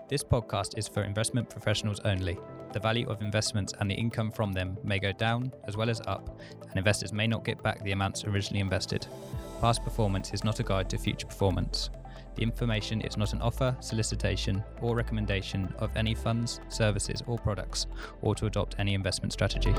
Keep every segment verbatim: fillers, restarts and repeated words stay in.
This podcast is for investment professionals only. The value of investments and the income from them may go down as well as up, and investors may not get back the amounts originally invested. Past performance is not a guide to future performance. The information is not an offer, solicitation, or recommendation of any funds, services, or products, or to adopt any investment strategy.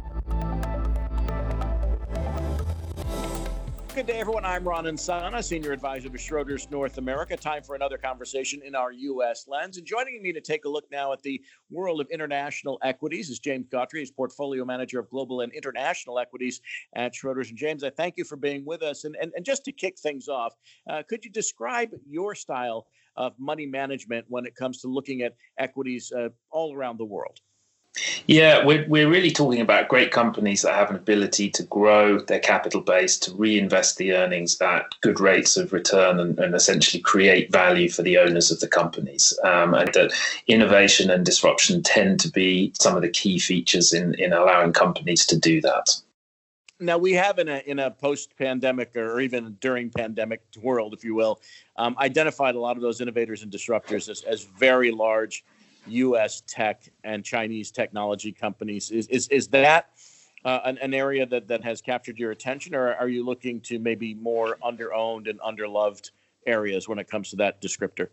Good day, everyone. I'm Ron Insana, Senior Advisor to Schroders North America. Time for another conversation in our U S lens. And joining me to take a look now at the world of international equities is James Gautry, who's Portfolio Manager of Global and International Equities at Schroders. And James, I thank you for being with us. And, and, and just to kick things off, uh, could you describe your style of money management when it comes to looking at equities uh, all around the world? Yeah, we're, we're really talking about great companies that have an ability to grow their capital base, to reinvest the earnings at good rates of return and, and essentially create value for the owners of the companies. Um, and that innovation and disruption tend to be some of the key features in, in allowing companies to do that. Now, we have in a in a post-pandemic or even during pandemic world, if you will, um, identified a lot of those innovators and disruptors as, as very large U S tech and Chinese technology companies. Is is is that uh, an, an area that, that has captured your attention, or are you looking to maybe more under-owned and under-loved areas when it comes to that descriptor?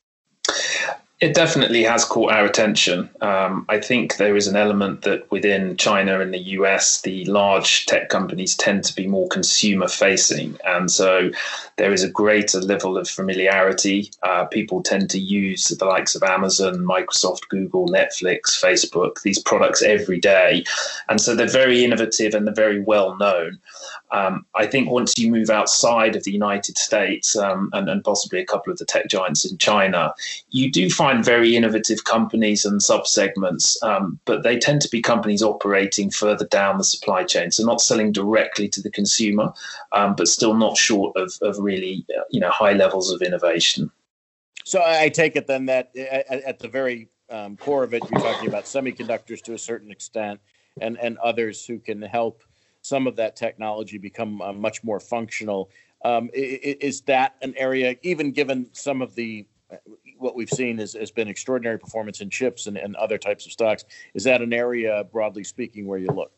It definitely has caught our attention. Um, I think there is an element that within China and the U S, the large tech companies tend to be more consumer facing. And so there is a greater level of familiarity. Uh, people tend to use the likes of Amazon, Microsoft, Google, Netflix, Facebook, these products every day. And so they're very innovative and they're very well known. Um, I think once you move outside of the United States um, and, and possibly a couple of the tech giants in China, you do find very innovative companies and subsegments, um, but they tend to be companies operating further down the supply chain. So not selling directly to the consumer, um, but still not short of, of really uh, you know, high levels of innovation. So I take it then that at, at the very um, core of it, you're talking about semiconductors to a certain extent and, and others who can help some of that technology become uh, much more functional. Um, is, is that an area, even given some of the, what we've seen is, has been extraordinary performance in chips and, and other types of stocks, is that an area, broadly speaking, where you look?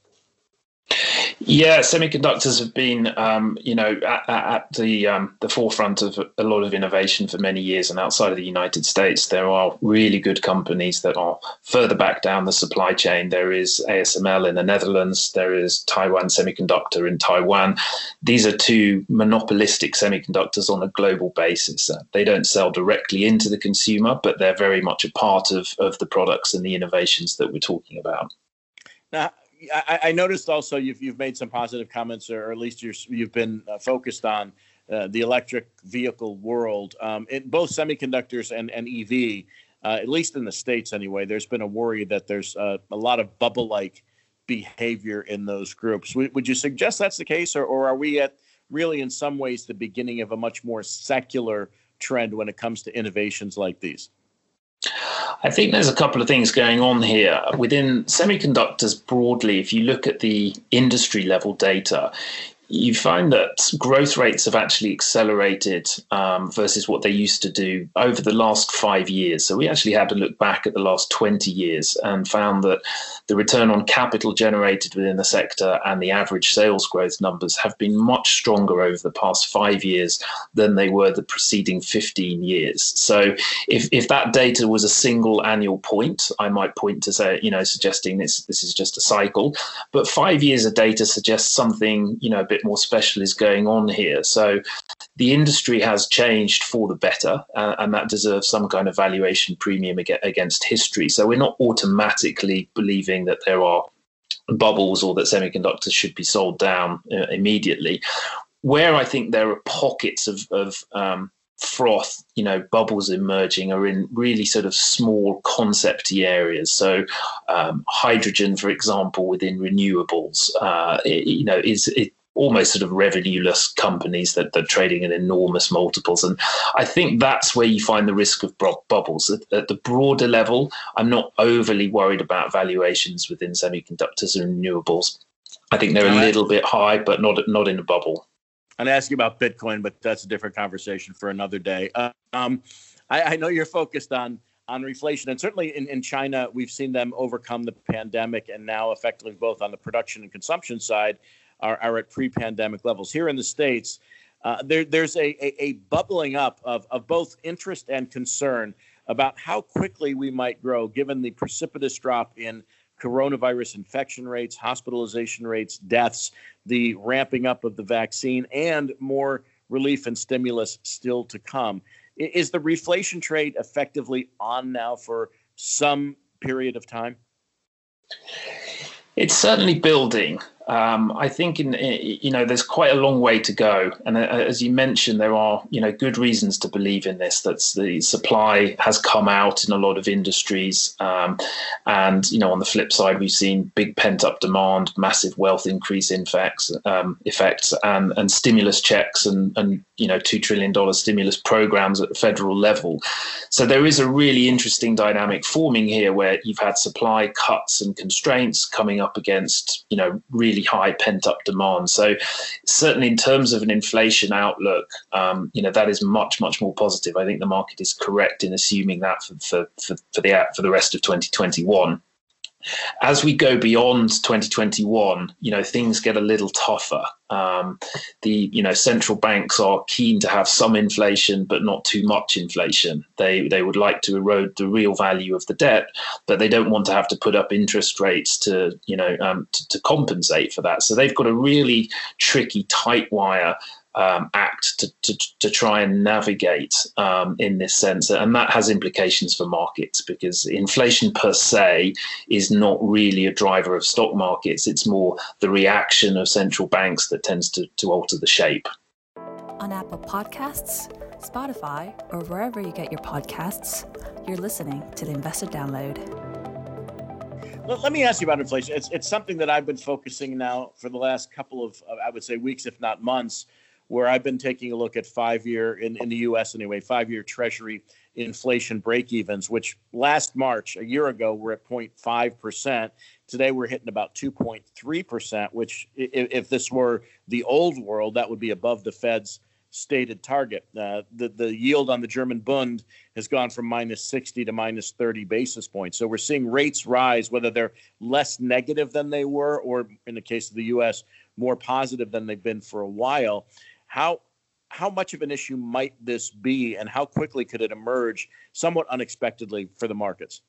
Yeah, semiconductors have been, um, you know, at, at the um, the forefront of a lot of innovation for many years. And outside of the United States, there are really good companies that are further back down the supply chain. There is A S M L in the Netherlands. There is Taiwan Semiconductor in Taiwan. These are two monopolistic semiconductors on a global basis. Uh, they don't sell directly into the consumer, but they're very much a part of, of the products and the innovations that we're talking about. Now, I, I noticed also you've you've made some positive comments, or at least you're, you've been uh, focused on uh, the electric vehicle world. Um, in both semiconductors and, and E V, uh, at least in the States anyway, there's been a worry that there's uh, a lot of bubble-like behavior in those groups. W- would you suggest that's the case, or, or are we at really in some ways the beginning of a much more secular trend when it comes to innovations like these? I think there's a couple of things going on here. Within semiconductors broadly, if you look at the industry level data, you find that growth rates have actually accelerated um, versus what they used to do over the last five years. So we actually had to look back at the last twenty years and found that the return on capital generated within the sector and the average sales growth numbers have been much stronger over the past five years than they were the preceding fifteen years. So if, if that data was a single annual point, I might point to say, you know, suggesting this, this is just a cycle. But five years of data suggests something, you know, a bit more special is going on here. So the industry has changed for the better, uh, and that deserves some kind of valuation premium ag- against history. So we're not automatically believing that there are bubbles or that semiconductors should be sold down uh, immediately. Where I think there are pockets of, of um, froth, you know, bubbles emerging are in really sort of small concepty areas. So um, hydrogen, for example, within renewables, uh, it, you know, is it almost sort of revenue-less companies that are trading at enormous multiples. And I think that's where you find the risk of bu- bubbles. At, at the broader level, I'm not overly worried about valuations within semiconductors and renewables. I think they're a little bit high, but not not in a bubble. I'd ask you about Bitcoin, but that's a different conversation for another day. Uh, um, I, I know you're focused on on reflation. And certainly in, in China, we've seen them overcome the pandemic, and now effectively both on the production and consumption side are, are at pre-pandemic levels. Here in the States, uh, there, there's a, a, a bubbling up of, of both interest and concern about how quickly we might grow given the precipitous drop in coronavirus infection rates, hospitalization rates, deaths, the ramping up of the vaccine, and more relief and stimulus still to come. Is the reflation trade effectively on now for some period of time? It's certainly building. Um, I think in you know there's quite a long way to go, and uh, as you mentioned, there are you know good reasons to believe in this. That the supply has come out in a lot of industries, um, and you know on the flip side, we've seen big pent up demand, massive wealth increase effects, um, effects, and and stimulus checks, and and you know two trillion dollar stimulus programs at the federal level. So there is a really interesting dynamic forming here, where you've had supply cuts and constraints coming up against you know really high pent-up demand. So certainly in terms of an inflation outlook, um, you know, that is much, much more positive. I think the market is correct in assuming that for, for, for, for the for the rest of twenty twenty-one. As we go beyond twenty twenty-one, you know, things get a little tougher. Um, the, you know, central banks are keen to have some inflation, but not too much inflation. They they would like to erode the real value of the debt, but they don't want to have to put up interest rates to, you know, um, to, to compensate for that. So they've got a really tricky tight wire Um, act to, to to try and navigate um, in this sense, and that has implications for markets, because inflation per se is not really a driver of stock markets. It's more the reaction of central banks that tends to, to alter the shape. On Apple Podcasts, Spotify, or wherever you get your podcasts, you're listening to the Investor Download. Let, let me ask you about inflation. It's it's something that I've been focusing now for the last couple of, I would say, weeks, if not months, where I've been taking a look at five-year, in, in the U S anyway, five-year Treasury inflation break-evens, which last March, a year ago, were at zero point five percent. Today, we're hitting about two point three percent, which if, if this were the old world, that would be above the Fed's stated target. Uh, the, the yield on the German Bund has gone from minus sixty to minus thirty basis points. So we're seeing rates rise, whether they're less negative than they were, or in the case of the U S, more positive than they've been for a while. How how much of an issue might this be, and how quickly could it emerge somewhat unexpectedly for the markets?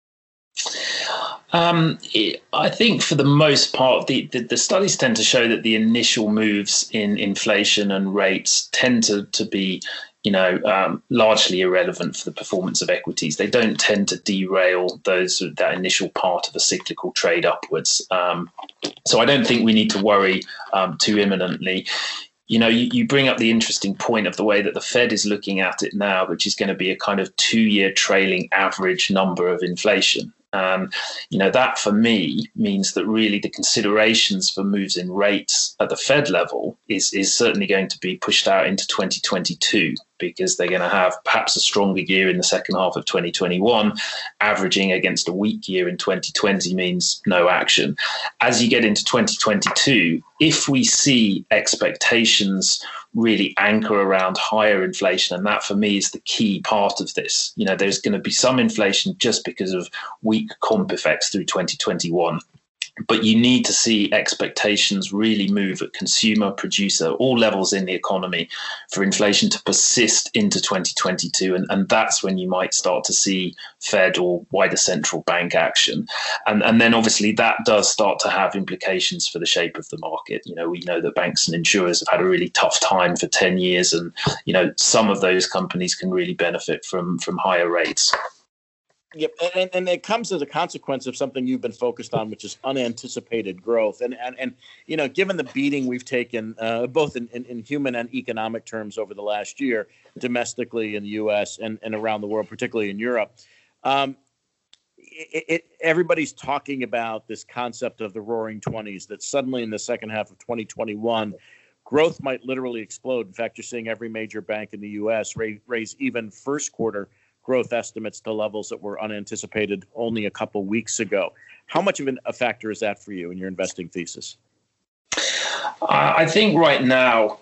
Um, I think for the most part, the, the, the studies tend to show that the initial moves in inflation and rates tend to, to be, you know, um, largely irrelevant for the performance of equities. They don't tend to derail those that initial part of a cyclical trade upwards. Um, so I don't think we need to worry um, too imminently. You know, you, you bring up the interesting point of the way that the Fed is looking at it now, which is going to be a kind of two-year trailing average number of inflation. Um, you know, that for me means that really the considerations for moves in rates at the Fed level is, is certainly going to be pushed out into twenty twenty-two, because they're going to have perhaps a stronger year in the second half of twenty twenty-one. Averaging against a weak year in twenty twenty means no action. As you get into twenty twenty-two, if we see expectations really anchor around higher inflation, and that for me is the key part of this, you know, there's going to be some inflation just because of weak comp effects through twenty twenty-one. But you need to see expectations really move at consumer, producer, all levels in the economy for inflation to persist into twenty twenty-two. And, and that's when you might start to see Fed or wider central bank action. And, and then obviously that does start to have implications for the shape of the market. You know, we know that banks and insurers have had a really tough time for ten years. And, you know, some of those companies can really benefit from, from higher rates. Yep, and, and it comes as a consequence of something you've been focused on, which is unanticipated growth. And, and, and you know, given the beating we've taken, uh, both in, in, in human and economic terms over the last year, domestically in the U S and, and around the world, particularly in Europe, um, it, it, everybody's talking about this concept of the roaring twenties, that suddenly in the second half of twenty twenty-one, growth might literally explode. In fact, you're seeing every major bank in the U S raise, raise even first quarter growth estimates to levels that were unanticipated only a couple weeks ago. How much of an, a factor is that for you in your investing thesis? I think right now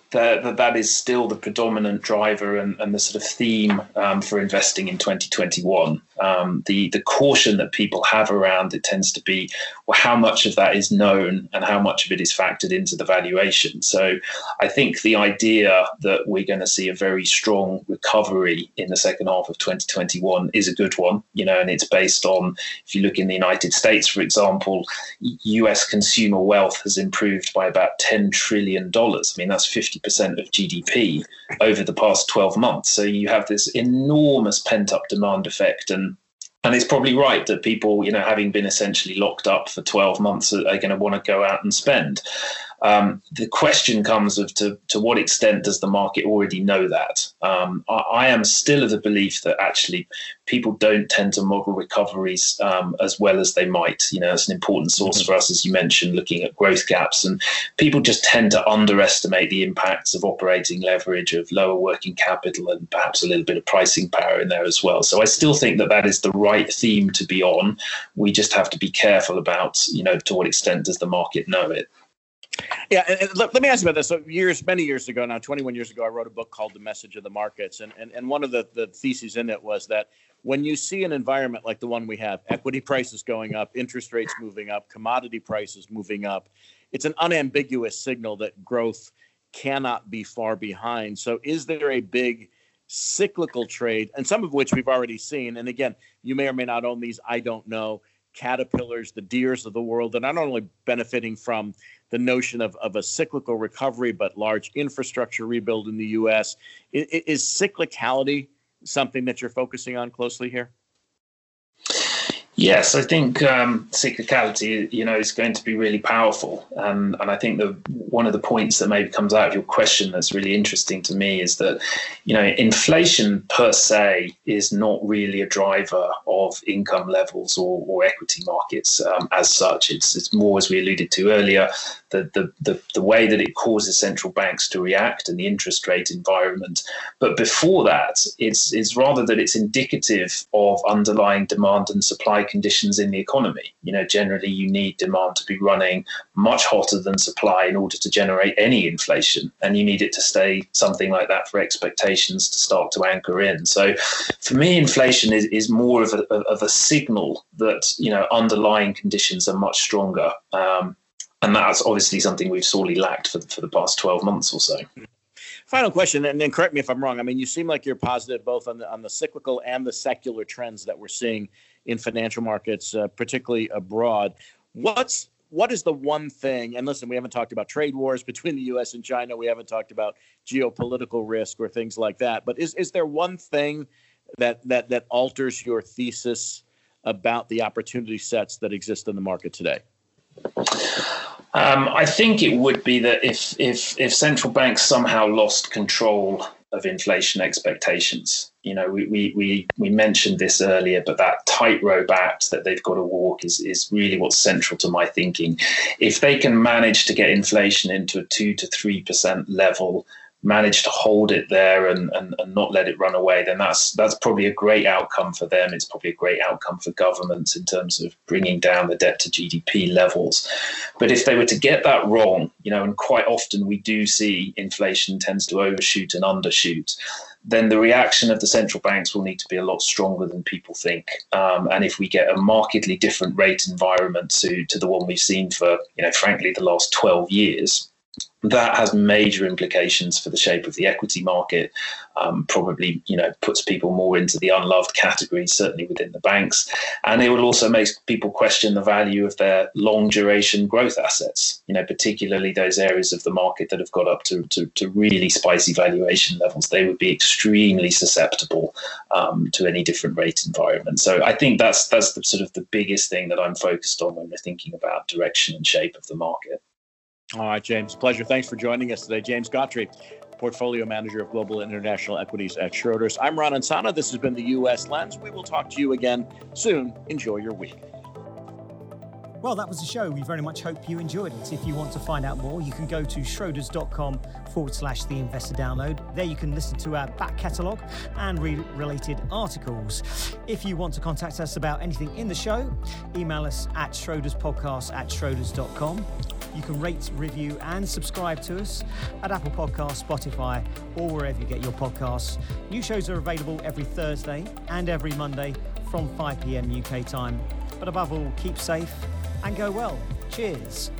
that that, that is still the predominant driver and, and the sort of theme um, for investing in twenty twenty-one. Um, the the caution that people have around it tends to be, well, how much of that is known and how much of it is factored into the valuation. So I think the idea that we're going to see a very strong recovery in the second half of twenty twenty-one is a good one, you know, and it's based on, if you look in the United States, for example, U S consumer wealth has improved by about ten trillion dollars. I mean, that's fifty percent of G D P over the past twelve months. So you have this enormous pent-up demand effect, and And it's probably right that people, you know, having been essentially locked up for twelve months, are, are going to want to go out and spend. Um, the question comes of to, to what extent does the market already know that? Um, I, I am still of the belief that actually people don't tend to model recoveries um, as well as they might. You know, it's an important source mm-hmm. for us, as you mentioned, looking at growth gaps. And people just tend to underestimate the impacts of operating leverage, of lower working capital, and perhaps a little bit of pricing power in there as well. So I still think that that is the right theme to be on. We just have to be careful about, you know, to what extent does the market know it? Yeah, and, and let, let me ask you about this. So years, many years ago now, twenty-one years ago, I wrote a book called The Message of the Markets. And, and, and one of the, the theses in it was that when you see an environment like the one we have, equity prices going up, interest rates moving up, commodity prices moving up, it's an unambiguous signal that growth cannot be far behind. So is there a big cyclical trade, and some of which we've already seen, and again, you may or may not own these, I don't know, Caterpillars, the Deeres of the world, that are not only benefiting from the notion of, of a cyclical recovery, but large infrastructure rebuild in the U S. Is, is cyclicality something that you're focusing on closely here? Yes, I think um, cyclicality, you know, is going to be really powerful. Um, and I think the one of the points that maybe comes out of your question that's really interesting to me is that, you know, inflation per se is not really a driver of income levels or, or equity markets um, as such. It's it's more, as we alluded to earlier, the, the, the, the way that it causes central banks to react and the interest rate environment. But before that, it's, it's rather that it's indicative of underlying demand and supply conditions in the economy. You know, generally you need demand to be running much hotter than supply in order to generate any inflation, and you need it to stay something like that for expectations to start to anchor in. So for me, inflation is, is more of a, of a signal that, you know, underlying conditions are much stronger. Um, and that's obviously something we've sorely lacked for, for the past twelve months or so. Final question, and then correct me if I'm wrong. I mean, you seem like you're positive both on the, on the cyclical and the secular trends that we're seeing in financial markets, uh, particularly abroad. What's what is the one thing? And listen, we haven't talked about trade wars between the U S and China. We haven't talked about geopolitical risk or things like that. But is is there one thing that that that alters your thesis about the opportunity sets that exist in the market today? Um, I think it would be that if if if central banks somehow lost control of inflation expectations, you know, we we we, we mentioned this earlier, but that tightrope act that they've got to walk is is really what's central to my thinking. If they can manage to get inflation into a two to three percent level, manage to hold it there and, and, and not let it run away, then that's that's probably a great outcome for them. It's probably a great outcome for governments in terms of bringing down the debt to G D P levels. But if they were to get that wrong, you know, and quite often we do see inflation tends to overshoot and undershoot, then the reaction of the central banks will need to be a lot stronger than people think. Um, and if we get a markedly different rate environment to, to the one we've seen for, you know, frankly, the last twelve years, that has major implications for the shape of the equity market. Um, probably, you know, puts people more into the unloved category, certainly within the banks. And it will also make people question the value of their long duration growth assets, you know, particularly those areas of the market that have got up to, to, to really spicy valuation levels. They would be extremely susceptible um, to any different rate environment. So I think that's, that's the sort of the biggest thing that I'm focused on when we're thinking about direction and shape of the market. All right, James, pleasure. Thanks for joining us today. James Gottry, Portfolio Manager of Global and International Equities at Schroders. I'm Ron Insana. This has been the U S Lens. We will talk to you again soon. Enjoy your week. Well, that was the show. We very much hope you enjoyed it. If you want to find out more, you can go to schroders.com forward slash the investor download. There you can listen to our back catalogue and read related articles. If you want to contact us about anything in the show, email us at schroderspodcast at schroders dot com. You can rate, review, and subscribe to us at Apple Podcasts, Spotify, or wherever you get your podcasts. New shows are available every Thursday and every Monday from five p.m. U K time. But above all, keep safe and go well. Cheers.